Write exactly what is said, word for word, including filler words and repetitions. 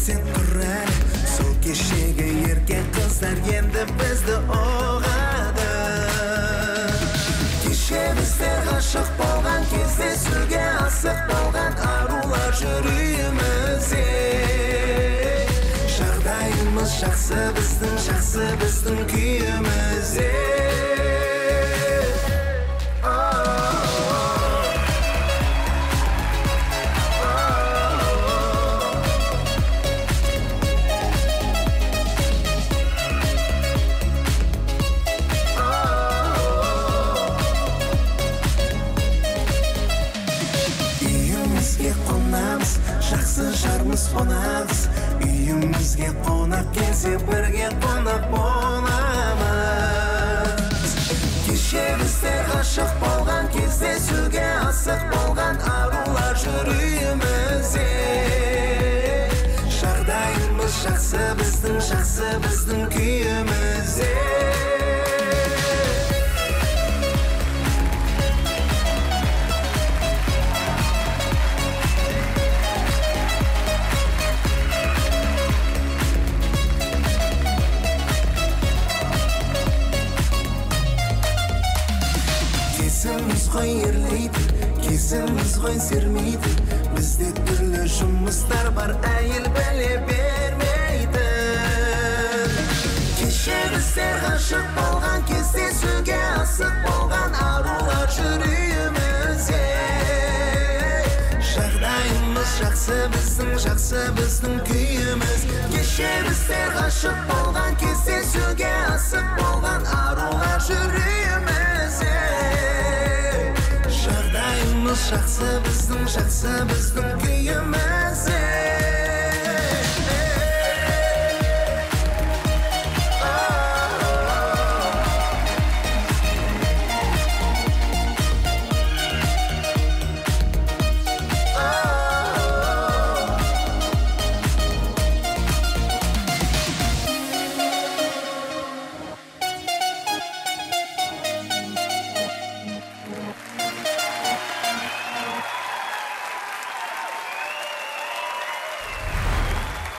esing tur әлі сол кешегі ерке қыздар енді бізді ұғады кеше біздер ғашық болған кездесуге асық болған арулар жүрегімізде жағдайымыз жақсы біздің жақсы біздің күйімізде жақсы жармыз қонамыз үйімізге қонақ келсе бірге қонақ боламыз кеше біздер ғашық болған кездесуге асық болған арулар жүрегімізде жағдайымыз жақсы біздің жақсы біздің күйімізде Кезіміз ғой ерлейді, кезіміз ғой сермейді Бізде түрлі жұмыстар бар, әйел біле бермейді Кеше біздер ғашық болған кездесуге асық болған арулар жүрегімізде Жағдайымыз жақсы біздің, жақсы біздің күйіміз Кеше біздер ғашық болған кездесуге асық болған арулар жүрегімізде Жағдайымыз жақсы біздің, жақсы біздің күйімізде